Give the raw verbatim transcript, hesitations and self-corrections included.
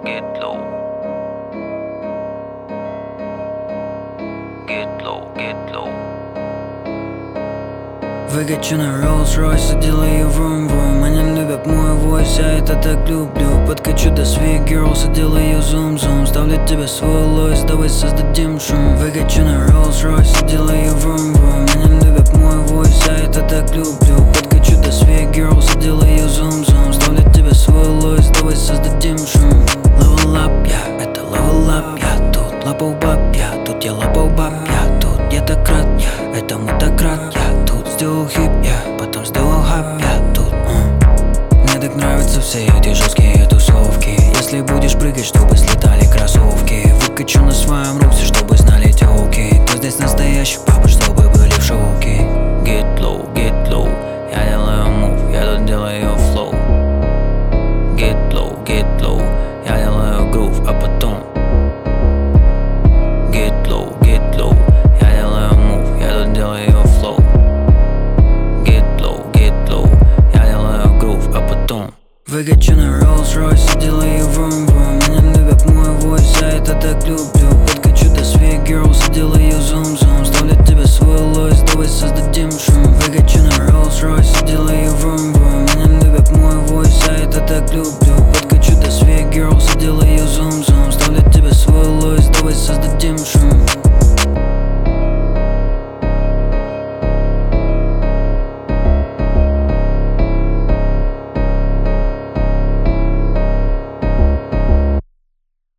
get low. Get low, get low. Выкачу на Rolls-Royce, делаю врум-врум. Они любят мой войс, я это так люблю. Подкачу до Sweet Girls, делаю зум-зум. Ставлю тебе свой лойс, давай создадим шум. Выкачу на Rolls-Royce, делаю врум-врум. Они любят мой войс, я это так люблю. Подкачу до Sweet Girls, делаю зум-зум. Ставлю тебе свой лойс, давай создадим шум. Level up, я, это level up, я тут лапал баб, я тут я лапал баб, я тут я так рад, я, это мы так рад, я тут сделал хип, я потом сделал хап, я тут uh. Мне так нравятся все эти жесткие тусовки. Если будешь прыгать, чтобы слетали кроссовки. Выкачу на своем русе, чтобы знали тёлки. Кто здесь настоящий папа, чтобы были в шоуке. Get low, get low. Я делаю move, я тут делаю flow. Get low, get low. Я делаю groove, а потом Get low, get low. Я делаю move, я тут делаю flow. Get low, get low. Я делаю groove, а потом Выкачу на